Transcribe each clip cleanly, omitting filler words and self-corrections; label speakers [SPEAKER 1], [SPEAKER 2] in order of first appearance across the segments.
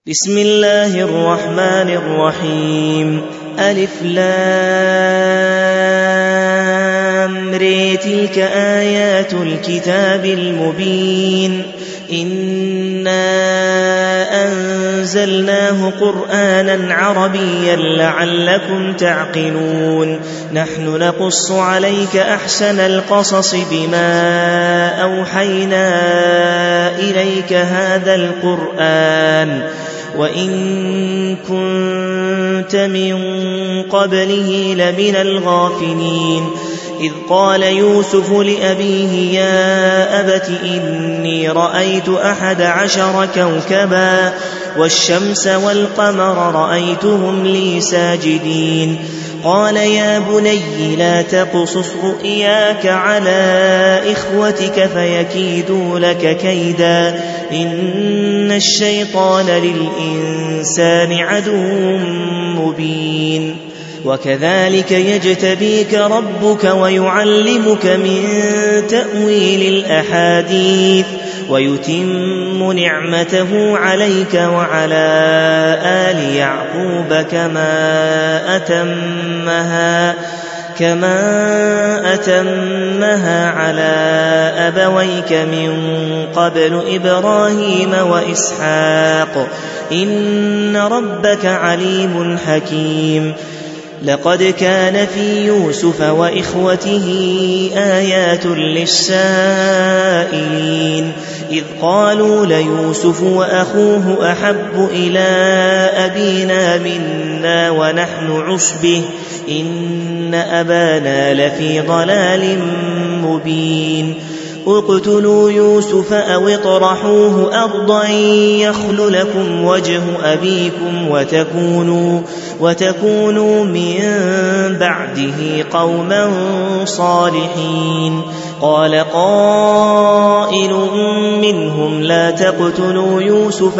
[SPEAKER 1] بسم الله الرحمن الرحيم. ألف لام ر تلك آيات الكتاب المبين إنا أنزلناه قرآنا عربيا لعلكم تعقلون. نحن نقص عليك أحسن القصص بما أوحينا إليك هذا القرآن وإن كنت من قبله لمن الغافلين. إذ قال يوسف لأبيه يا أبت إني رأيت 11 كوكبا والشمس والقمر رأيتهم لي ساجدين. قال يا بني لا تقصص رؤياك على إخوتك فيكيدوا لك كيدا إن الشيطان للإنسان عدو مبين. وكذلك يجتبيك ربك ويعلمك من تأويل الأحاديث ويتم نعمته عليك وعلى آل يعقوب كما أتمها على أبويك من قبل إبراهيم وإسحاق إن ربك عليم حكيم. لقد كان في يوسف وإخوته آيات للسائلين إذ قالوا ليوسف وأخوه أحب إلى أبينا منا ونحن عصبة إن أبانا لفي ضلال مبين. اقتلوا يوسف أو اطرحوه أرضا يخل لكم وجه أبيكم وتكونوا من بعده قوما صالحين. قال قائل منهم لا تقتلوا يوسف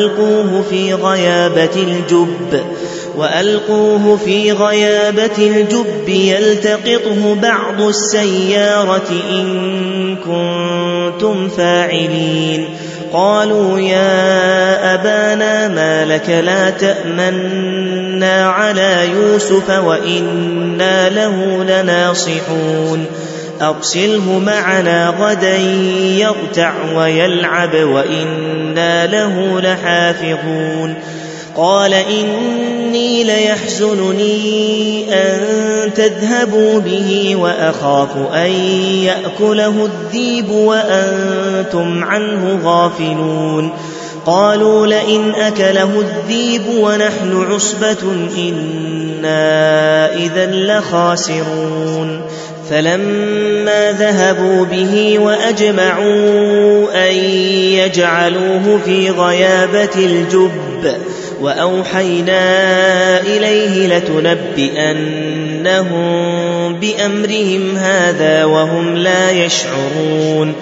[SPEAKER 1] وألقوه في غيابة الجب يلتقطه بعض السيارة إن كنتم فاعلين. قالوا يا أبانا ما لك لا تأمنا على يوسف وإنا له لناصحون. أرسله معنا غدا يرتع ويلعب وإنا له لحافظون. قال إني ليحزنني أن تذهبوا به وأخاف أن يأكله الذئب وأنتم عنه غافلون. قالوا لئن أكله الذئب ونحن عصبة إنا إذا لخاسرون. فلما ذهبوا به وأجمعوا أن يجعلوه في غيابة الجب وأوحينا إليه لتنبئنهم بأمرهم هذا وهم لا يشعرون.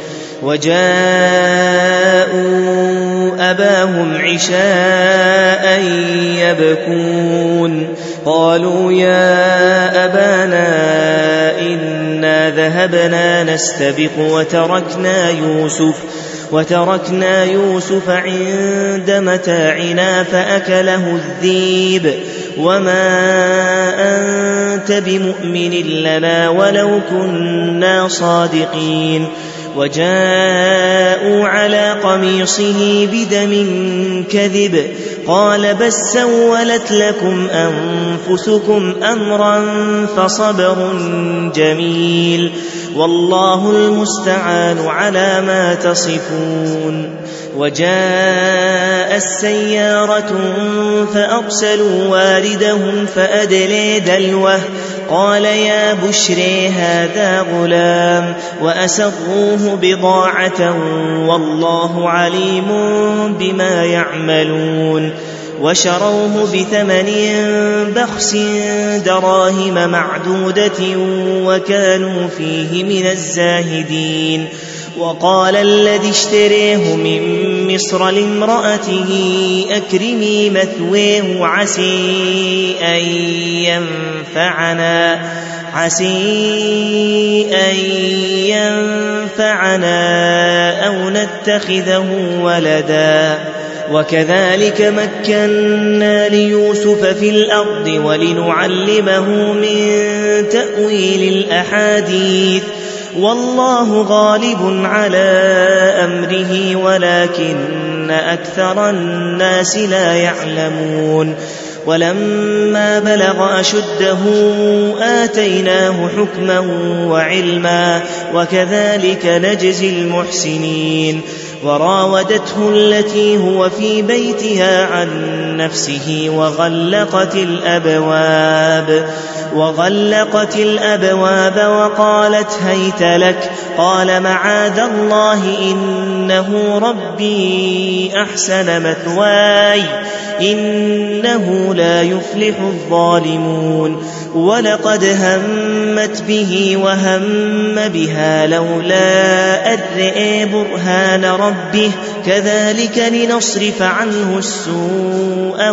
[SPEAKER 1] وجاءوا أباهم عشاء يبكون. قالوا يا أبانا إنا ذهبنا نستبق وتركنا يوسف عند متاعنا فأكله الذئب وما أنت بمؤمن لنا ولو كنا صادقين. وجاءوا على قميصه بدم كذب قال بل سولت لكم أنفسكم أمرا فصبر جميل والله المستعان على ما تصفون. وجاء السيارة فأرسلوا واردهم فأدلي دلوه قال يا بشري هذا غلام وأسروه بضاعة والله عليم بما يعملون. وشروه بثمن بخس دراهم معدودة وكانوا فيه من الزاهدين. وقال الذي اشتريه من مصر لامرأته أكرمي مثواه عسي أن ينفعنا أو نتخذه ولدا وكذلك مكنا ليوسف في الأرض ولنعلمه من تأويل الأحاديث والله غالب على أمره ولكن أكثر الناس لا يعلمون ولما بلغ أشده آتيناه حكما وعلما وكذلك نجزي المحسنين وراودته التي هو في بيتها عن نفسه وغلقت الأبواب وقالت هيت لك قال معاذ الله إنه ربي أحسن مثواي إنه لا يفلح الظالمون ولقد همت به وهم بها لولا أن رأى برهان ربه كذلك لنصرف عنه السوء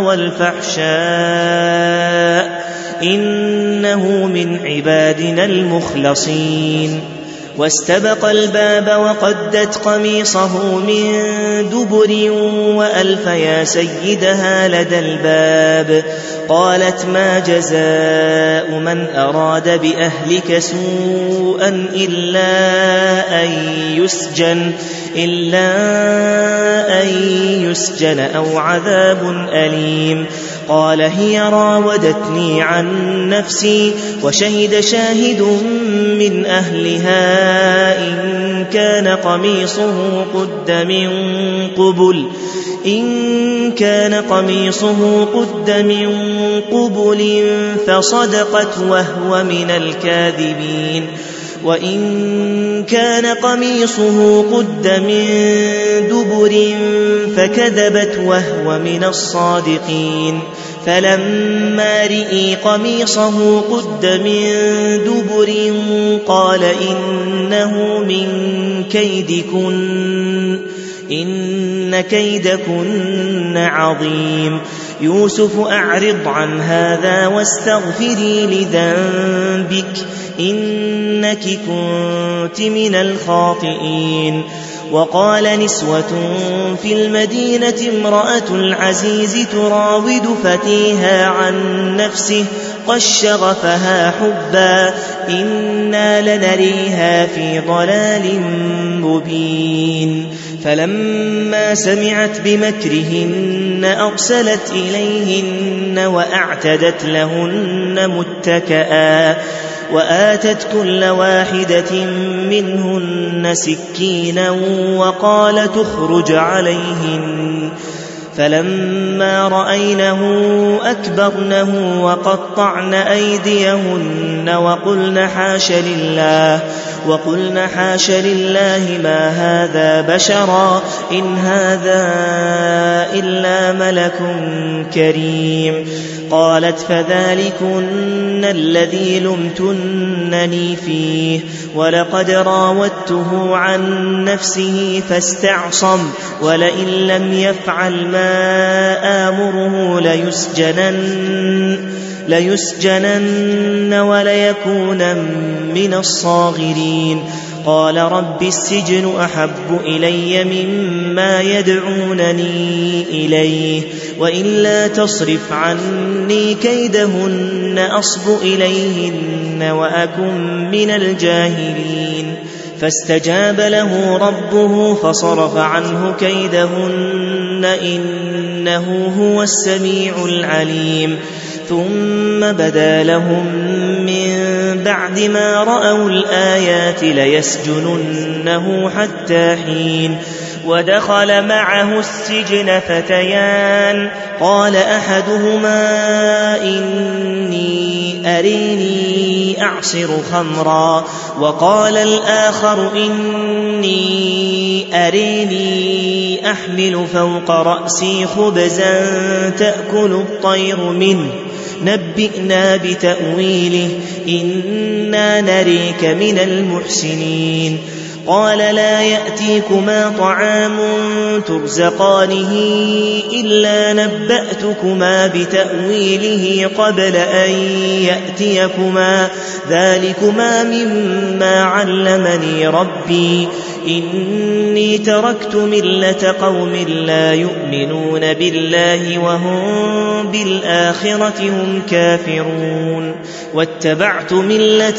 [SPEAKER 1] والفحشاء إنه من عبادنا المخلصين واستبق الباب وقدت قميصه من دبر وألف يا سيدها لدى الباب قالت ما جزاء من أراد بأهلك سوءا إلا أن يسجن أو عذاب أليم قال هي راودتني عن نفسي وشهد شاهد من أهلها إن كان قميصه قد من قبل فصدقت وهو من الكاذبين وإن كان قميصه قد من دبر فكذبت وهو من الصادقين فلما رئي قميصه قد من دبر قال إنه من إن كيدكن عظيم يوسف أعرض عن هذا واستغفري لذنبك إنك كنت من الخاطئين وقال نسوة في المدينة امرأة العزيز تراود فتيها عن نفسه قد شغفها حبا إنا لنريها في ضلال مبين فلما سمعت بمكرهن أرسلت إليهن وأعتدت لهن متكئا وآتت كل واحدة منهن سكينا وقال تخرج عليهن فلما رأينه أكبرنه وقطعن أيديهن وقلن حاش لله ما هذا بشرا إن هذا إلا ملك كريم قالت فذلكن الذي لمتنني فيه ولقد راودته عن نفسه فاستعصم ولئن لم يفعل ما آمره ليسجنن وليكون من الصاغرين قال رب السجن أحب إلي مما يدعونني إليه وإلا تصرف عني كيدهن أصب إليهن وأكن من الجاهلين فاستجاب له ربه فصرف عنه كيدهن إنه هو السميع العليم ثم بدا لهم من بعد ما رأوا الآيات ليسجننه حتى حين ودخل معه السجن فتيان قال أحدهما إني أريني أعصر خمرا وقال الآخر إني أريني أحمل فوق رأسي خبزا تأكل الطير منه نبئنا بتأويله إنا نريك من المحسنين قال لا يأتيكما طعام ترزقانه إلا نبأتكما بتأويله قبل أن يأتيكما ذلكما مما علمني ربي إني تركت ملة قوم لا يؤمنون بالله وهم بالآخرة هم كافرون واتبعت ملة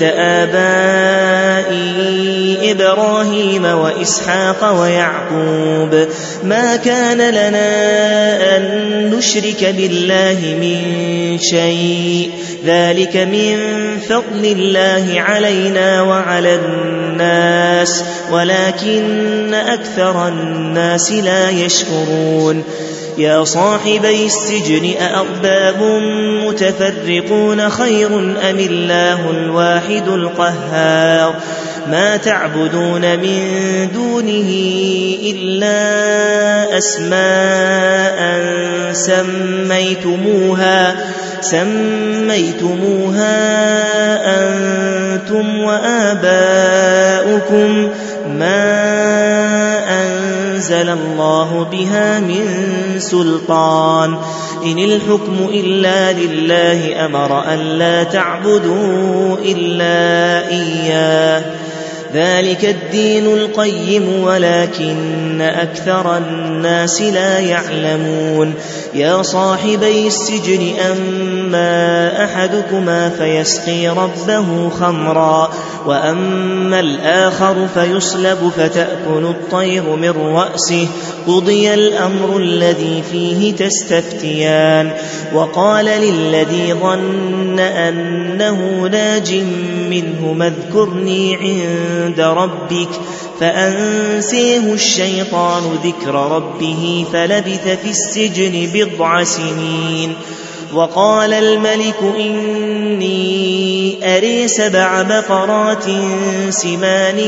[SPEAKER 1] آبائي إبراهيم وإسحاق ويعقوب ما كان لنا أن نشرك بالله من شيء ذلك من فضل الله علينا وعلى الناس ولكن أكثر الناس لا يشكرون يا صاحبي السجن أأرباب متفرقون خير أم الله الواحد القهار ما تعبدون من دونه إلا أسماء سميتموها أنتم وآباؤكم ما أنزل الله بها من سلطان إن الحكم إلا لله أمر أن لا تعبدوا إلا إياه ذلك الدين القيم ولكن أكثر الناس لا يعلمون يا صاحبي السجن أما أحدكما فيسقي ربه خمرا وأما الآخر فيصلب فتأكل الطير من رأسه قضي الأمر الذي فيه تستفتيان وقال للذي ظن أنه ناج منه اذكرني عند ربك فأنسيه الشيطان ذكر ربه فلبث في السجن 9 سنين وقال الملك إني أري 7 بقرات سمان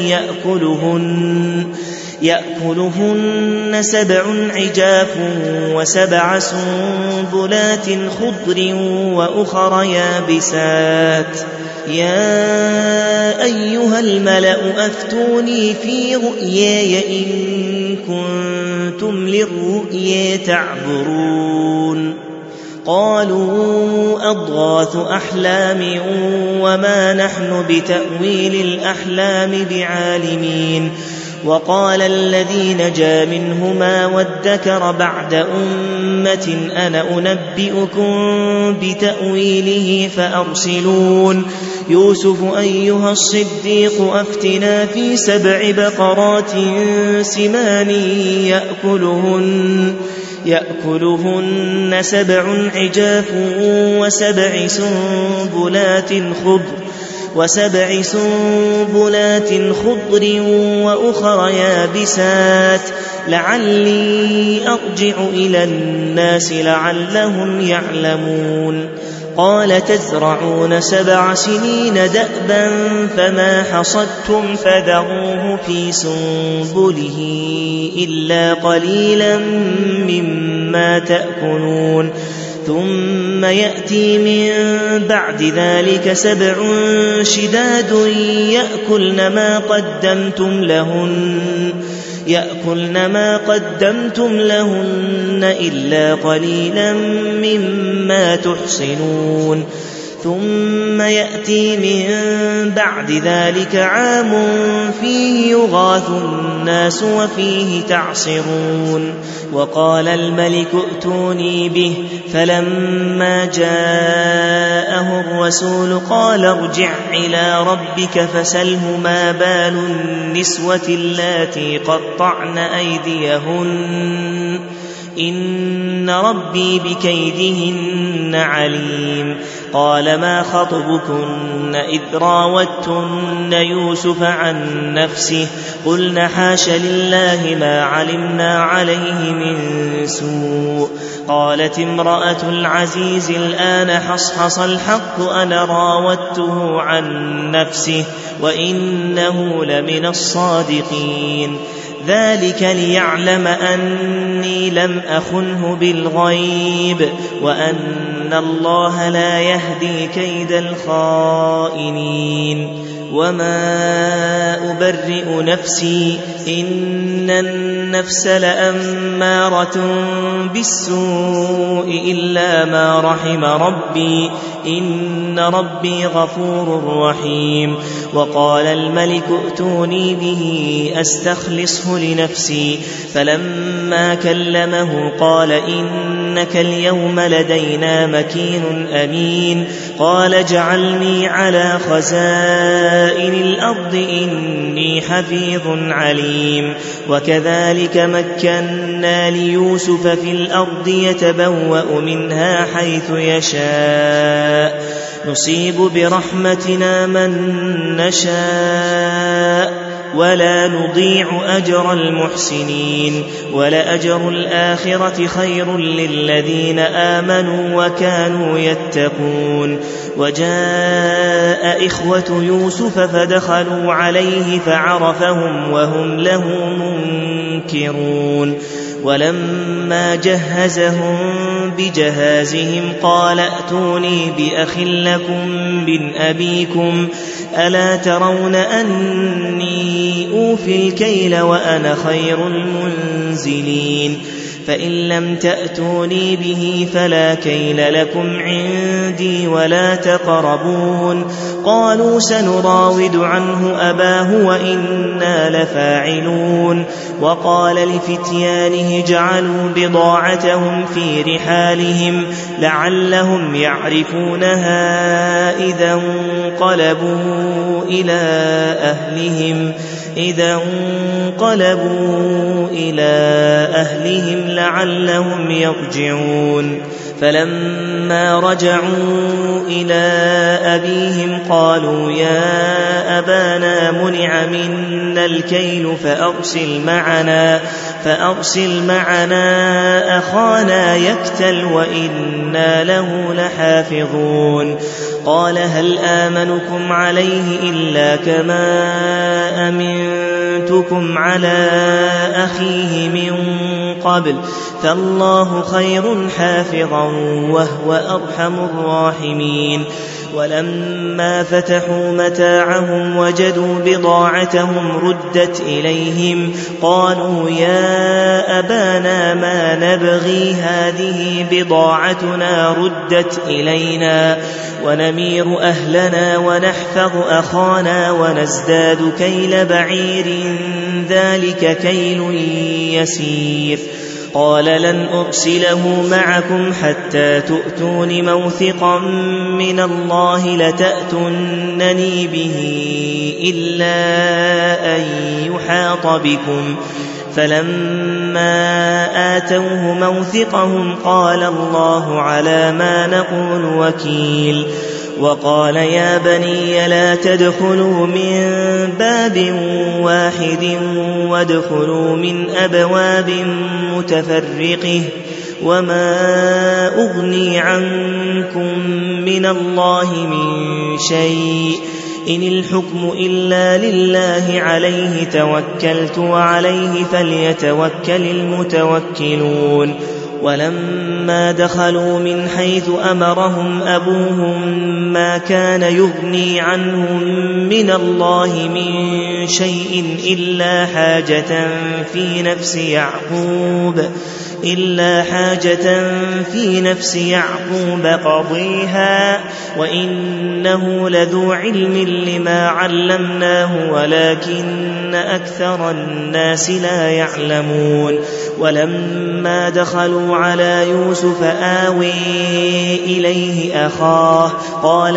[SPEAKER 1] يأكلهن 7 عجاف و7 سنبلات خضر وأخر يابسات يا أيها الملأ أفتوني في رؤياي إن كنتم للرؤيا تعبرون قالوا أضغاث أحلام وما نحن بتأويل الأحلام بعالمين وقال الذي نجا منهما وادكر بعد أمة أنا أنبئكم بتأويله فأرسلون يوسف أيها الصديق أفتنا في 7 بقرات سمان يأكلهن 7 عجاف و7 سنبلات خضر وأخر يابسات لعلي أرجع إلى الناس لعلهم يعلمون قال تزرعون 7 سنين دأبا فما حصدتم فذروه في سنبله إلا قليلا مما تأكلون ثم يأتي من بعد ذلك 7 شداد يأكلن ما قدمتم لهن إلا قليلا مما تحصنون ثم يأتي من بعد ذلك عام فيه يغاث الناس وفيه تعصرون وقال الملك ائتوني به فلما جاءه الرسول قال ارجع إلى ربك فسله ما بال النسوة اللاتي قطعن أيديهن إن ربي بكيدهن عليم قال ما خطبكن إذ راوتن يوسف عن نفسه قلن حاش لله ما علمنا عليه من سوء قالت امرأة العزيز الآن حصحص الحق أنا راودته عن نفسه وإنه لمن الصادقين ذلك ليعلم أني لم أخنه بالغيب وأن الله لا يهدي كيد الخائنين وما أبرئ نفسي إن النفس لأمارة بالسوء إلا ما رحم ربي إن ربي غفور رحيم. وقال الملك ائتوني به أستخلصه لنفسي فلما كلمه قال إنك اليوم لدينا مكين أمين. قال اجعلني على خزائن الأرض إني حفيظ عليم. وكذلك مكنا ليوسف في الأرض يتبوأ منها حيث يشاء نصيب برحمتنا من نشاء ولا نضيع أجر المحسنين ولأجر الآخرة خير للذين آمنوا وكانوا يتقون. وجاء إخوة يوسف فدخلوا عليه فعرفهم وهم له منكرون. ولما جهزهم بجهازهم قال ائتوني بأخ لكم من أبيكم ألا ترون أني أوفي الكيل وأنا خير المنزلين. فإن لم تأتوني به فلا كيل لكم عندي ولا تقربون. قالوا سنراود عنه أباه وإنا لفاعلون. وقال لفتيانه جعلوا بضاعتهم في رحالهم لعلهم يعرفونها إذا انقلبوا إلى أهلهم لعلهم يرجعون. فلما رجعوا إلى أبيهم قالوا يا أبانا منع منا الكيل فأرسل معنا أخانا يكتل وإنا له لحافظون. قال هل آمنكم عليه إلا كما أمنتكم على أخيه من قبل فالله خير حافظا وهو أرحم الراحمين. ولما فتحوا متاعهم وجدوا بضاعتهم ردت إليهم قالوا يا أبانا ما نبغي هذه بضاعتنا ردت إلينا ونمير أهلنا ونحفظ أخانا ونزداد كيل بعير ذلك كيل يسير. قال لن أرسله معكم حتى تؤتون موثقا من الله لتأتونني به إلا أن يحاط بكم. فلما آتوه موثقهم قال الله على ما نقول وكيل. وقال يا بني لا تدخلوا من باب واحد وادخلوا من أبواب متفرقة وما أغني عنكم من الله من شيء إن الحكم إلا لله عليه توكلت وعليه فليتوكل المتوكلون. ولما دخلوا من حيث أمرهم أبوهم ما كان يغني عنهم من الله من شيء إلا حاجة في نفس يعقوب قضيها وإنه لذو علم لما علمناه ولكن أكثر الناس لا يعلمون. ولما دخلوا على يوسف آوي إليه أخاه قال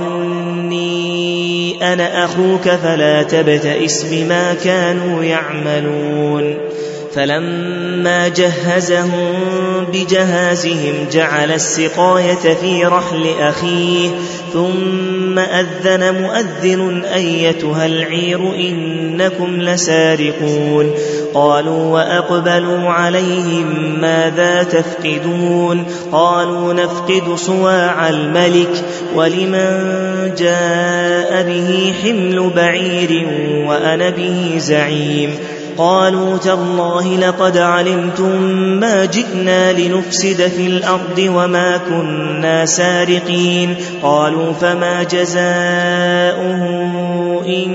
[SPEAKER 1] إني أنا أخوك فلا تبتئس بما كانوا يعملون. فلما جهزهم بجهازهم جعل السقاية في رحل أخيه ثم أذن مؤذن أيتها العير إنكم لسارقون. قالوا وأقبلوا عليهم ماذا تفقدون قالوا نفقد صواع الملك ولمن جاء به حمل بعير وأنا به زعيم. قالوا تالله لقد علمتم ما جئنا لنفسد في الأرض وما كنا سارقين. قالوا فما جزاؤه إن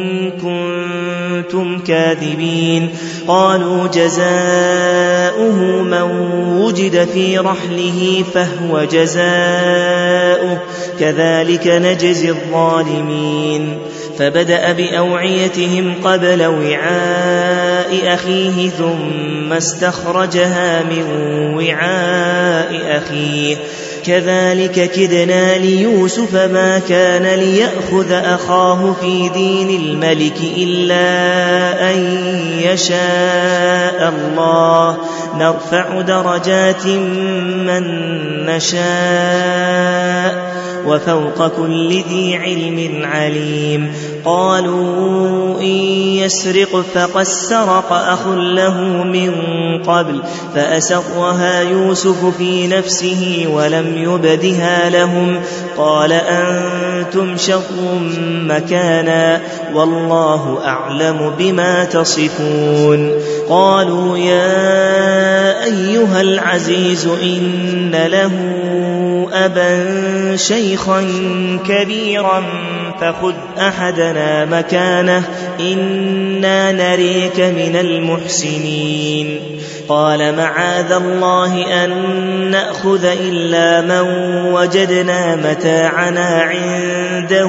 [SPEAKER 1] كنتم كاذبين. قالوا جزاؤه من وجد في رحله فهو جزاؤه كذلك نجزي الظالمين. فبدأ بأوعيتهم قبل وعاء أخيه ثم استخرجها من وعاء أخيه كذلك كدنا ليوسف ما كان ليأخذ أخاه في دين الملك إلا أن يشاء الله نرفع درجات من نشاء وفوق كل ذي علم عليم. قالوا إن يسرق فقد سرق أخ له من قبل فأسرها يوسف في نفسه ولم يبدها لهم قال أنتم شر مكانا والله أعلم بما تصفون. قالوا يا أيها العزيز إن له أبا شيخا كبيرا فخذ أحدنا مكانه إنا نريك من المحسنين. قال معاذ الله أن نأخذ إلا من وجدنا متاعنا عنده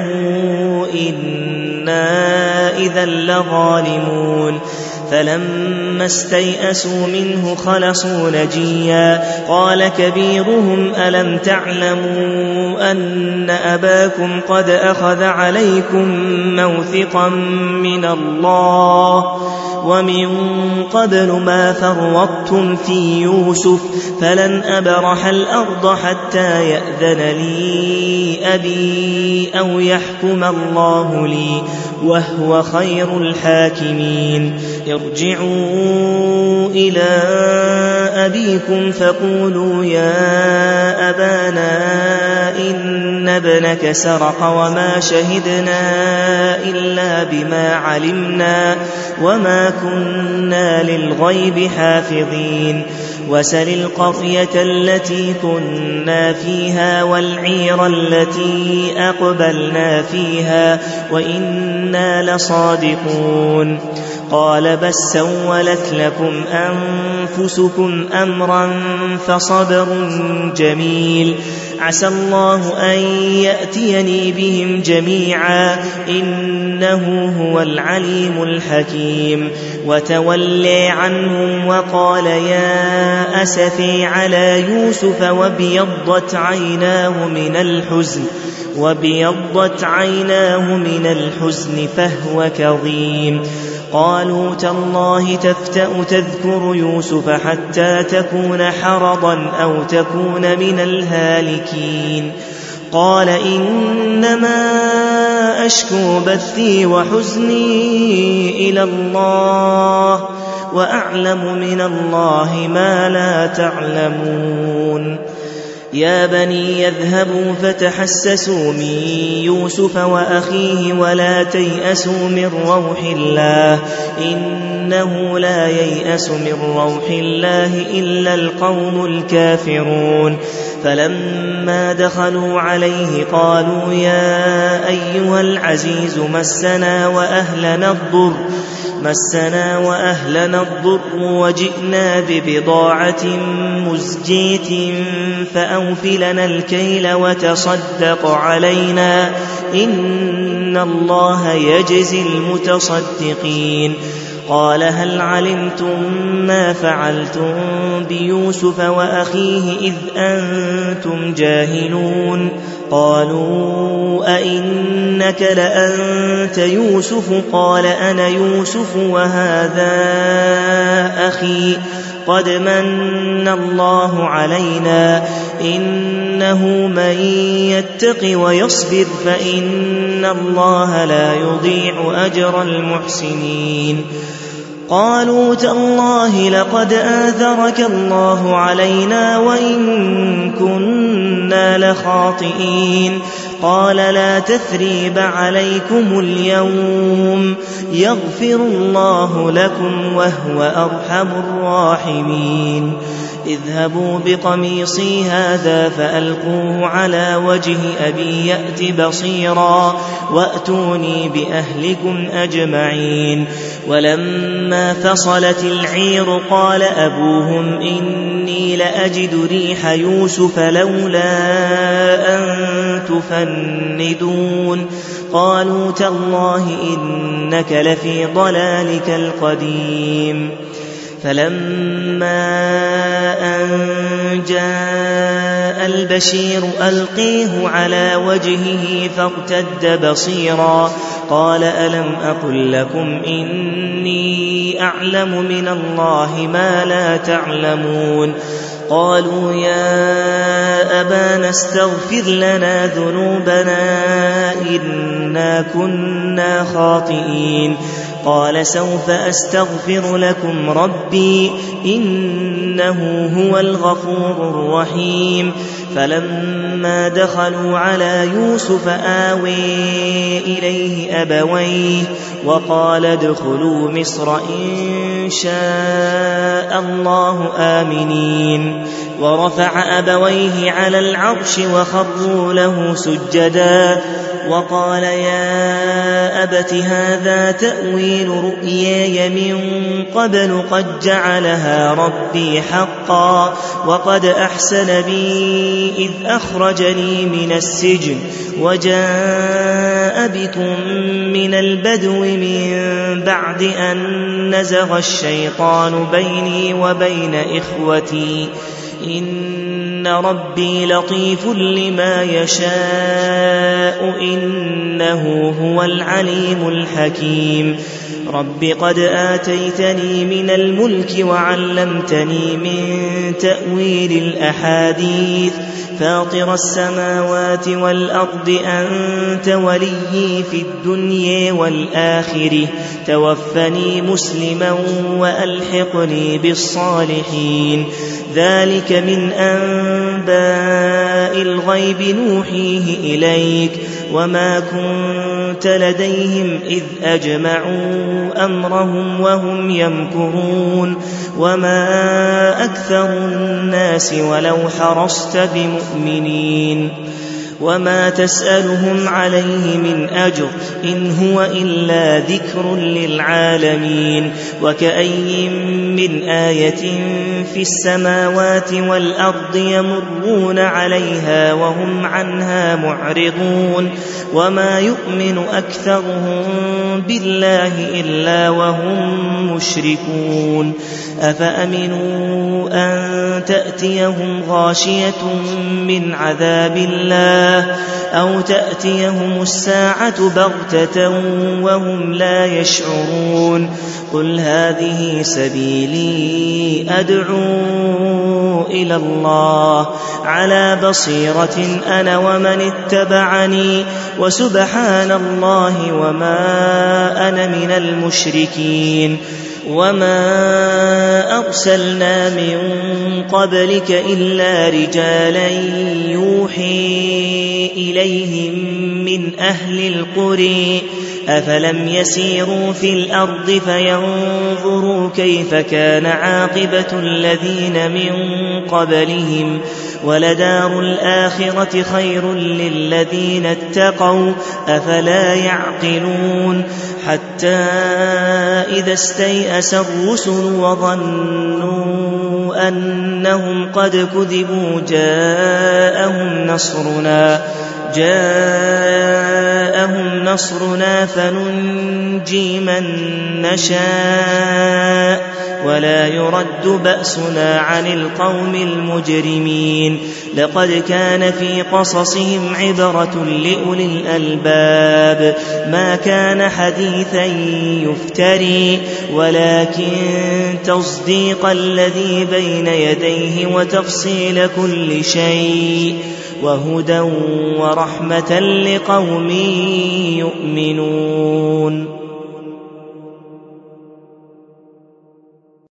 [SPEAKER 1] إنا إذا لظالمون. فلما استيئسوا منه خلصوا نجيا. قال كبيرهم ألم تعلموا أن أباكم قد أخذ عليكم موثقا من الله ومن قبل ما فرطتم في يوسف فلن أبرح الأرض حتى يأذن لي أبي أو يحكم الله لي وهو خير الحاكمين. ارجعوا إلى أبيكم فقولوا يا أبانا إن ابنك سرق وما شهدنا إلا بما علمنا وما كنا للغيب حافظين. وسل القرية التي كنا فيها والعير التي أقبلنا فيها وإنا لصادقون. قال بل سولت لكم أنفسكم أمرا فصبر جميل عسى الله أن يأتيني بهم جميعا إنه هو العليم الحكيم. وتولي عنهم وقال يا أسفي على يوسف وابيضت عيناه من الحزن فهو كظيم. قالوا تالله تفتأ تذكر يوسف حتى تكون حرضا أو تكون من الهالكين. قال إنما أشكو بثي وحزني إلى الله وأعلم من الله ما لا تعلمون. يا بني يذهبوا فتحسسوا من يوسف وأخيه ولا تيأسوا من روح الله إنه لا ييأس من روح الله إلا القوم الكافرون. فلما دخلوا عليه قالوا يا أيها العزيز مسنا وأهلنا الضر وجئنا ببضاعة مزجية فأوفلنا الكيل وتصدق علينا إن الله يجزي المتصدقين. قال هل علمتم ما فعلتم بيوسف وأخيه إذ أنتم جاهلون؟ قالوا أئنك لأنت يوسف؟ قال أنا يوسف وهذا أخي قد من الله علينا إنه من يتق ويصبر فإن الله لا يضيع أجر المحسنين. قالوا تالله لقد آثرك الله علينا وإن كنا لخاطئين. قال لا تثريب عليكم اليوم يغفر الله لكم وهو أرحم الراحمين اذهبوا بقميصي هذا فألقوه على وجه أبي يأت بصيرا وأتوني بأهلكم أجمعين ولما فصلت العير قال أبوهم إني لأجد ريح يوسف لولا أن تفندون قالوا تالله إنك لفي ضلالك القديم فلما أن جاء البشير ألقيه على وجهه فارتد بصيرا قال ألم أقل لكم إني أعلم من الله ما لا تعلمون قالوا يا أبانا استغفر لنا ذنوبنا إنا كنا خاطئين قال سوف أستغفر لكم ربي إنه هو الغفور الرحيم فلما دخلوا على يوسف آوي إليه أبويه وقال ادخلوا مصر إن شاء الله آمنين ورفع أبويه على العرش وخروا له سجدا وقال يا أبت هذا تأويل رؤياي من قبل قد جعلها ربي حقا وقد أحسن بي إذ أخرجني من السجن وجاء بكم من البدو من بعد أن نزغ الشيطان بيني وبين إخوتي إن ربي لطيف لما يشاء إنه هو العليم الحكيم رب قد آتيتني من الملك وعلمتني من تأويل الأحاديث فاطر السماوات والأرض أنت وليي في الدنيا والآخرة توفني مسلما وألحقني بالصالحين ذلك من أنباء الغيب نوحيه إليك وما كنت لديهم إذ أجمعوا أمرهم وهم يمكرون وما أكثر الناس ولو حرصت بمؤمنين وما تسألهم عليه من أجر إن هو إلا ذكر للعالمين وكأي من آية في السماوات والأرض يمرون عليها وهم عنها معرضون وما يؤمن أكثرهم بالله إلا وهم مشركون أفأمنوا أن تأتيهم غاشية من عذاب الله أو تأتيهم الساعة بغتة وهم لا يشعرون قل هذه سبيلي أدعو إلى الله على بصيرة أنا ومن اتبعني وسبحان الله وما أنا من المشركين وما أرسلنا من قبلك إلا رجالا يوحي إليهم من أهل القرى أفلم يسيروا في الأرض فينظروا كيف كان عاقبة الذين من قبلهم ولدار الآخرة خير للذين اتقوا أفلا يعقلون حتى إذا استيأس الرسل وظنوا أنهم قد كذبوا جاءهم نصرنا فننجي من نشاء ولا يرد بأسنا عن القوم المجرمين لقد كان في قصصهم عبرة لأولي الألباب ما كان حديثا يفتري ولكن تصديق الذي بين يديه وتفصيل كل شيء وهدى ورحمة لقوم يؤمنون